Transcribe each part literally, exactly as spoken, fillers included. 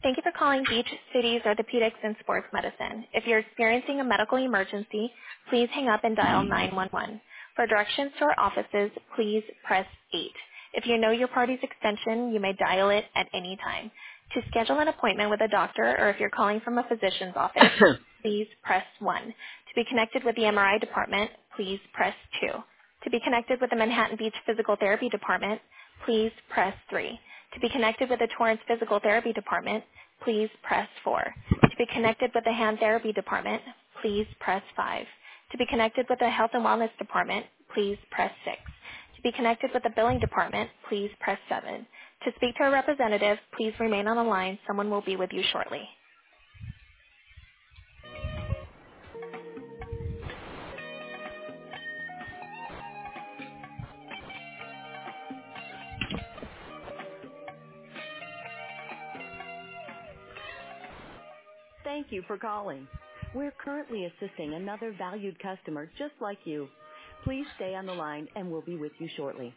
Thank you for calling Beach Cities Orthopedics and Sports Medicine. If you're experiencing a medical emergency, please hang up and dial nine one one. For directions to our offices, please press eight. If you know your party's extension, you may dial it at any time. To schedule an appointment with a doctor or if you're calling from a physician's office, please press one. To be connected with the M R I department, please press two. To be connected with the Manhattan Beach Physical Therapy Department, please press three. To be connected with the Torrance Physical Therapy Department, please press four. To be connected with the Hand Therapy Department, please press five. To be connected with the Health and Wellness Department, please press six. To be connected with the Billing Department, please press seven. To speak to a representative, please remain on the line. Someone will be with you shortly. Thank you for calling. We're currently assisting another valued customer just like you. Please stay on the line and we'll be with you shortly.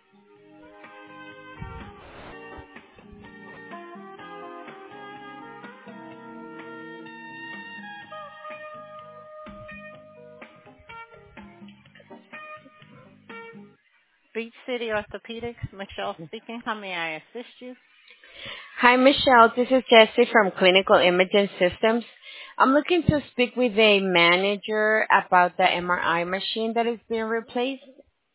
Beach City Orthopedics, Michelle speaking. How may I assist you? Hi, Michelle. This is Jessie from Clinical Imaging Systems. I'm looking to speak with a manager about the M R I machine that is being replaced.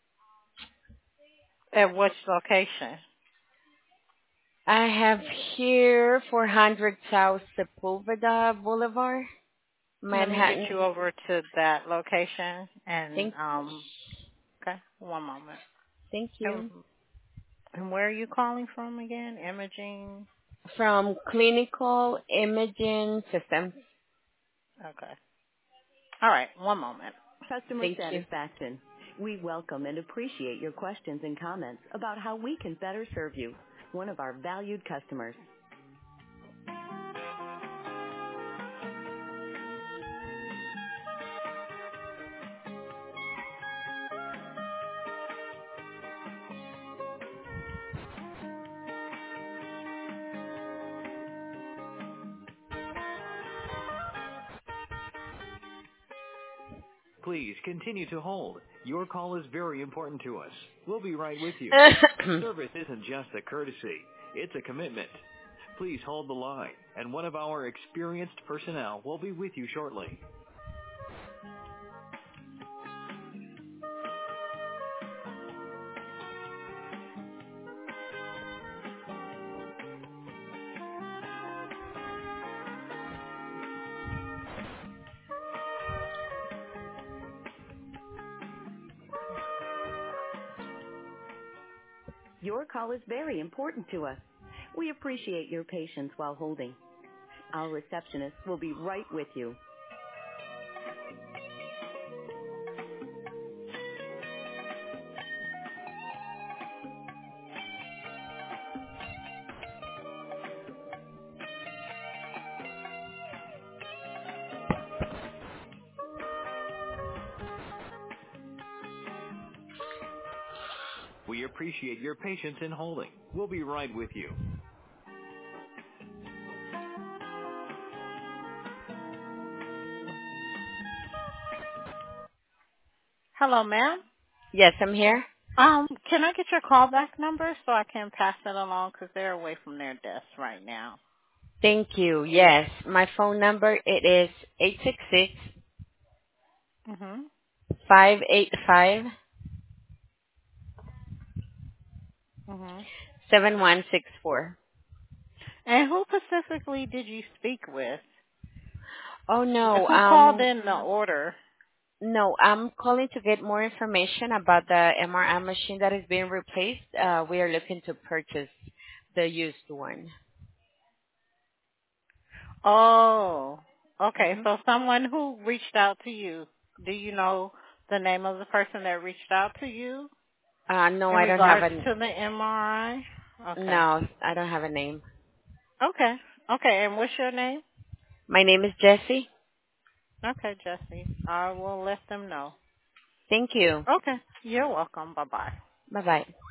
At which location? I have here four hundred South Sepulveda Boulevard, Let me Manhattan. get you over to that location. And Thank, um, okay, one moment. thank And, you. and where are you calling from again? Imaging. From Clinical Imaging Systems. Okay. All right. One moment. Customer Thank you. satisfaction. We welcome and appreciate your questions and comments about how we can better serve you, one of our valued customers. Please continue to hold. Your call is very important to us. We'll be right with you. Service isn't just a courtesy. It's a commitment. Please hold the line, and one of our experienced personnel will be with you shortly. Your call is very important to us. We appreciate your patience while holding. Our receptionist will be right with you. We appreciate your patience in holding. We'll be right with you. Hello, ma'am. Yes, I'm here. Um, can I get your callback number so I can pass it along because they're away from their desk right now? Thank you. Yes, my phone number it is eight six six Mhm. five eight five Mhm. seven one six four. And who specifically did you speak with? Oh no, Who called um, in the order? no, I'm calling to get more information about the M R I machine that is being replaced. Uh, we are looking to purchase the used one. Oh, okay. hmm So someone who reached out to you, do you know the name of the person that reached out to you Uh, no, in I don't have regards a, to the M R I? Okay. no, I don't have a name. Okay. Okay. And what's your name? My name is Jessie. Okay, Jesse. I will let them know. Thank you. Okay. You're welcome. Bye-bye. Bye bye.